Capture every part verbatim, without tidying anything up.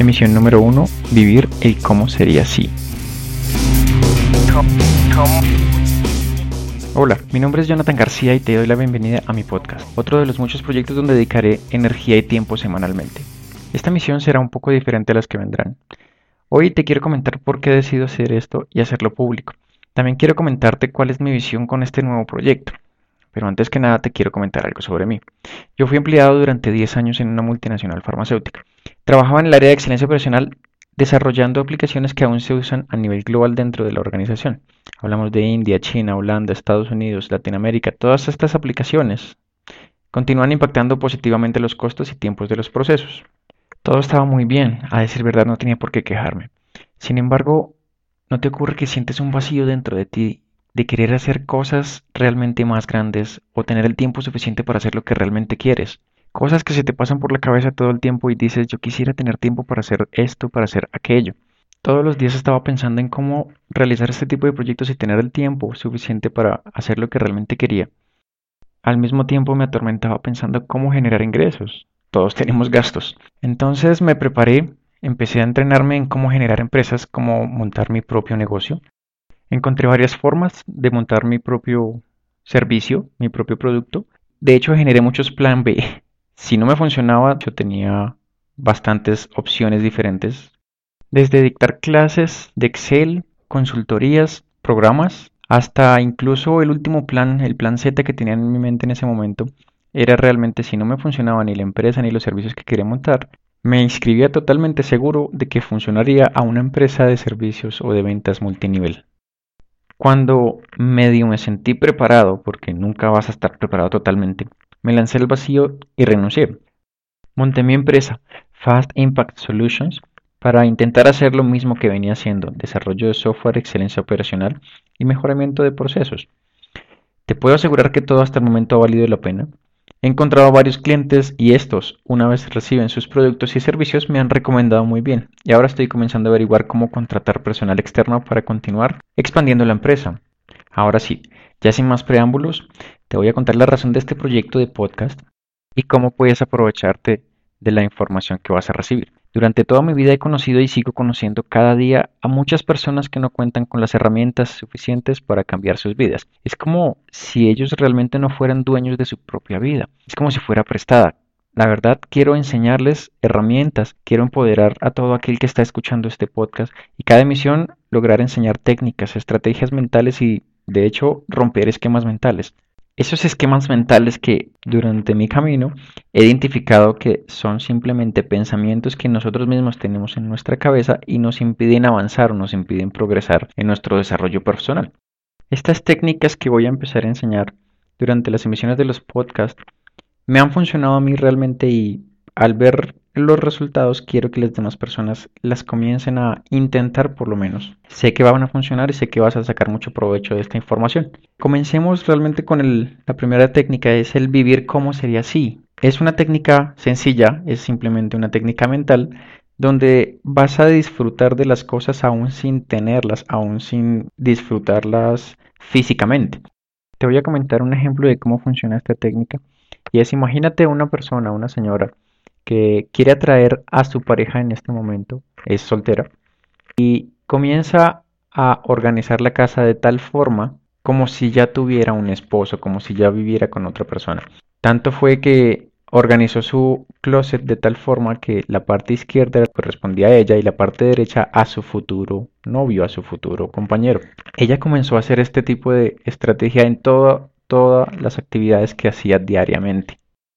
Misión número uno, vivir el cómo sería si. Hola, mi nombre es Jonathan García y te doy la bienvenida a mi podcast, otro de los muchos proyectos donde dedicaré energía y tiempo semanalmente. Esta misión será un poco diferente a las que vendrán. Hoy te quiero comentar por qué decido hacer esto y hacerlo público. También quiero comentarte cuál es mi visión con este nuevo proyecto. Pero antes que nada te quiero comentar algo sobre mí. Yo fui empleado durante diez años en una multinacional farmacéutica. Trabajaba en el área de excelencia operacional desarrollando aplicaciones que aún se usan a nivel global dentro de la organización. Hablamos de India, China, Holanda, Estados Unidos, Latinoamérica. Todas estas aplicaciones continúan impactando positivamente los costos y tiempos de los procesos. Todo estaba muy bien, a decir verdad no tenía por qué quejarme. Sin embargo, ¿no te ocurre que sientes un vacío dentro de ti de querer hacer cosas realmente más grandes o tener el tiempo suficiente para hacer lo que realmente quieres? Cosas que se te pasan por la cabeza todo el tiempo y dices, yo quisiera tener tiempo para hacer esto, para hacer aquello. Todos los días estaba pensando en cómo realizar este tipo de proyectos y tener el tiempo suficiente para hacer lo que realmente quería. Al mismo tiempo me atormentaba pensando cómo generar ingresos. Todos tenemos gastos. Entonces me preparé, empecé a entrenarme en cómo generar empresas, cómo montar mi propio negocio. Encontré varias formas de montar mi propio servicio, mi propio producto. De hecho, generé muchos plan B. Si no me funcionaba, yo tenía bastantes opciones diferentes. Desde dictar clases de Excel, consultorías, programas, hasta incluso el último plan, el plan Z que tenía en mi mente en ese momento, era realmente si no me funcionaba ni la empresa ni los servicios que quería montar, me inscribía totalmente seguro de que funcionaría a una empresa de servicios o de ventas multinivel. Cuando medio me sentí preparado, porque nunca vas a estar preparado totalmente, me lancé al vacío y renuncié. Monté mi empresa, Fast Impact Solutions, para intentar hacer lo mismo que venía haciendo, desarrollo de software, excelencia operacional y mejoramiento de procesos. Te puedo asegurar que todo hasta el momento ha valido la pena. He encontrado varios clientes y estos, una vez reciben sus productos y servicios, me han recomendado muy bien. Y ahora estoy comenzando a averiguar cómo contratar personal externo para continuar expandiendo la empresa. Ahora sí, ya sin más preámbulos, te voy a contar la razón de este proyecto de podcast y cómo puedes aprovecharte de la información que vas a recibir. Durante toda mi vida he conocido y sigo conociendo cada día a muchas personas que no cuentan con las herramientas suficientes para cambiar sus vidas. Es como si ellos realmente no fueran dueños de su propia vida. Es como si fuera prestada. La verdad, quiero enseñarles herramientas, quiero empoderar a todo aquel que está escuchando este podcast y cada emisión lograr enseñar técnicas, estrategias mentales y, de hecho, romper esquemas mentales. Esos esquemas mentales que durante mi camino he identificado que son simplemente pensamientos que nosotros mismos tenemos en nuestra cabeza y nos impiden avanzar o nos impiden progresar en nuestro desarrollo personal. Estas técnicas que voy a empezar a enseñar durante las emisiones de los podcasts me han funcionado a mí realmente y al ver los resultados quiero que las demás personas las comiencen a intentar por lo menos. Sé que van a funcionar y sé que vas a sacar mucho provecho de esta información. Comencemos realmente con el, la primera técnica, es el vivir como sería si. Es una técnica sencilla, es simplemente una técnica mental donde vas a disfrutar de las cosas aún sin tenerlas, aún sin disfrutarlas físicamente. Te voy a comentar un ejemplo de cómo funciona esta técnica. Y es, imagínate una persona, una señora, que quiere atraer a su pareja en este momento, es soltera, y comienza a organizar la casa de tal forma como si ya tuviera un esposo, como si ya viviera con otra persona. Tanto fue que organizó su closet de tal forma que la parte izquierda correspondía a ella y la parte derecha a su futuro novio, a su futuro compañero. Ella comenzó a hacer este tipo de estrategia en todo, todas las actividades que hacía diariamente.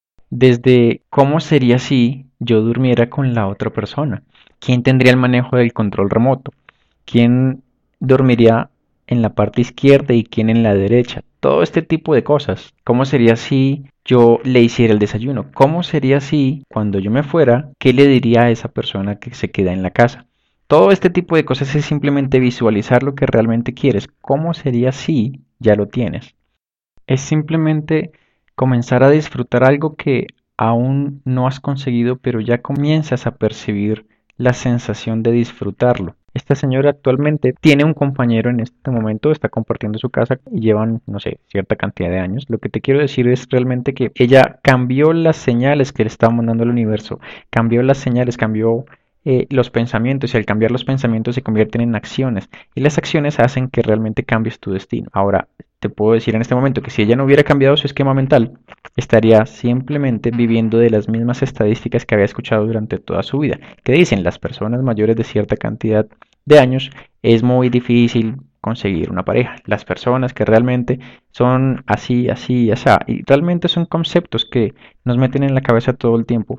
Desde cómo sería si yo durmiera con la otra persona, quién tendría el manejo del control remoto, quién dormiría en la parte izquierda y quién en la derecha, todo este tipo de cosas. ¿Cómo sería si yo le hiciera el desayuno? ¿Cómo sería si cuando yo me fuera, qué le diría a esa persona que se queda en la casa? Todo este tipo de cosas es simplemente visualizar lo que realmente quieres. ¿Cómo sería si ya lo tienes? Es simplemente comenzar a disfrutar algo que aún no has conseguido, pero ya comienzas a percibir la sensación de disfrutarlo. Esta señora actualmente tiene un compañero en este momento, está compartiendo su casa y llevan, no sé, cierta cantidad de años. Lo que te quiero decir es realmente que ella cambió las señales que le estaba mandando el universo, cambió las señales, cambió eh, los pensamientos, y al cambiar los pensamientos se convierten en acciones, y las acciones hacen que realmente cambies tu destino. Ahora, te puedo decir en este momento que si ella no hubiera cambiado su esquema mental, estaría simplemente viviendo de las mismas estadísticas que había escuchado durante toda su vida, que dicen las personas mayores de cierta cantidad de años es muy difícil conseguir una pareja. Las personas que realmente son así, así, así, y realmente son conceptos que nos meten en la cabeza todo el tiempo.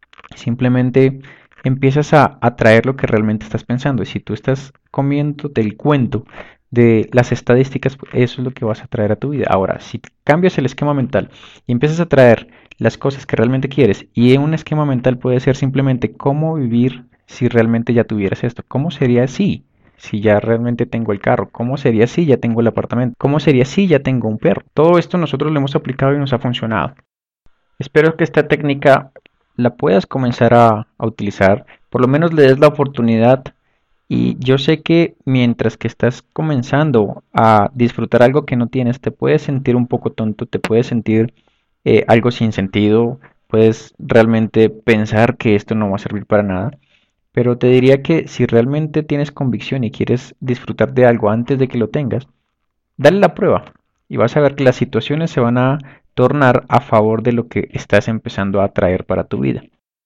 Simplemente empiezas a atraer lo que realmente estás pensando. Y si tú estás comiéndote el cuento de las estadísticas, pues eso es lo que vas a traer a tu vida. Ahora, si cambias el esquema mental y empiezas a traer las cosas que realmente quieres, y un esquema mental puede ser simplemente cómo vivir si realmente ya tuvieras esto, cómo sería así si ya realmente tengo el carro, cómo sería si ya tengo el apartamento, cómo sería si ya tengo un perro. Todo esto nosotros lo hemos aplicado y nos ha funcionado. Espero que esta técnica la puedas comenzar a, a utilizar, por lo menos le des la oportunidad. Y yo sé que mientras que estás comenzando a disfrutar algo que no tienes, te puedes sentir un poco tonto, te puedes sentir eh, algo sin sentido, puedes realmente pensar que esto no va a servir para nada. Pero te diría que si realmente tienes convicción y quieres disfrutar de algo antes de que lo tengas, dale la prueba y vas a ver que las situaciones se van a tornar a favor de lo que estás empezando a atraer para tu vida.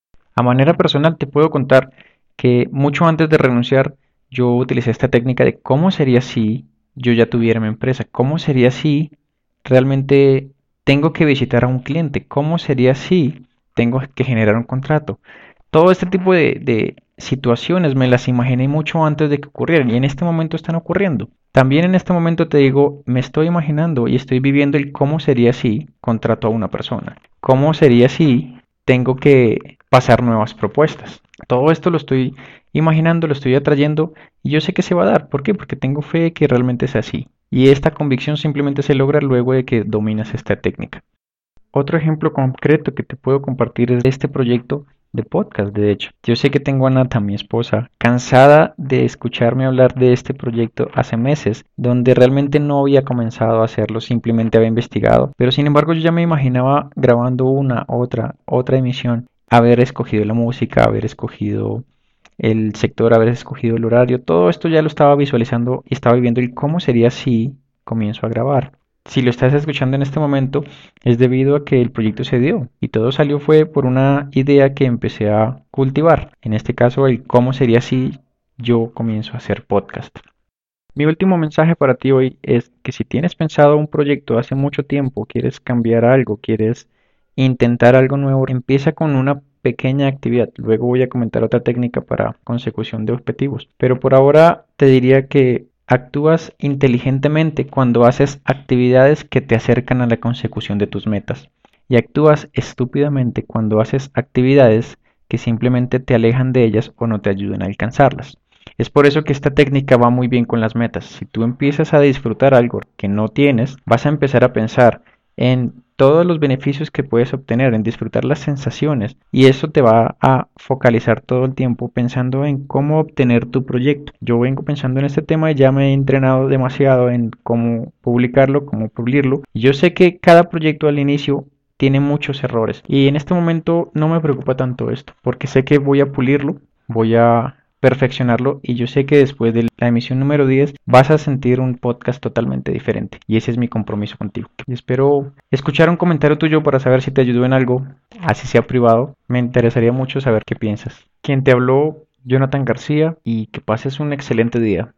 A manera personal te puedo contar que mucho antes de renunciar yo utilicé esta técnica de cómo sería si yo ya tuviera mi empresa, cómo sería si realmente tengo que visitar a un cliente, cómo sería si tengo que generar un contrato. Todo este tipo de, de situaciones me las imaginé mucho antes de que ocurrieran y en este momento están ocurriendo. También en este momento te digo, me estoy imaginando y estoy viviendo el cómo sería si contrato a una persona, cómo sería si tengo que pasar nuevas propuestas. Todo esto lo estoy imaginando, lo estoy atrayendo y yo sé que se va a dar. ¿Por qué? Porque tengo fe de que realmente es así. Y esta convicción simplemente se logra luego de que dominas esta técnica. Otro ejemplo concreto que te puedo compartir es este proyecto de podcast, de hecho. Yo sé que tengo a Nata, mi esposa, cansada de escucharme hablar de este proyecto hace meses, donde realmente no había comenzado a hacerlo, simplemente había investigado. Pero sin embargo yo ya me imaginaba grabando una, otra, otra emisión, haber escogido la música, haber escogido el sector, haber escogido el horario, todo esto ya lo estaba visualizando y estaba viviendo el cómo sería si comienzo a grabar. Si lo estás escuchando en este momento, es debido a que el proyecto se dio y todo salió fue por una idea que empecé a cultivar. En este caso, el cómo sería si yo comienzo a hacer podcast. Mi último mensaje para ti hoy es que si tienes pensado un proyecto hace mucho tiempo, quieres cambiar algo, quieres intentar algo nuevo, empieza con una pequeña actividad. Luego voy a comentar otra técnica para consecución de objetivos. Pero por ahora te diría que actúas inteligentemente cuando haces actividades que te acercan a la consecución de tus metas. Y actúas estúpidamente cuando haces actividades que simplemente te alejan de ellas o no te ayudan a alcanzarlas. Es por eso que esta técnica va muy bien con las metas. Si tú empiezas a disfrutar algo que no tienes, vas a empezar a pensar en todos los beneficios que puedes obtener, en disfrutar las sensaciones, y eso te va a focalizar todo el tiempo pensando en cómo obtener tu proyecto. Yo vengo pensando en este tema y ya me he entrenado demasiado en cómo publicarlo, cómo pulirlo. Yo sé que cada proyecto al inicio tiene muchos errores y en este momento no me preocupa tanto esto, porque sé que voy a pulirlo, voy a perfeccionarlo y yo sé que después de la emisión número diez vas a sentir un podcast totalmente diferente y ese es mi compromiso contigo. Y espero escuchar un comentario tuyo para saber si te ayudó en algo, así sea privado. Me interesaría mucho saber qué piensas. Quien te habló, Jonathan García, y que pases un excelente día.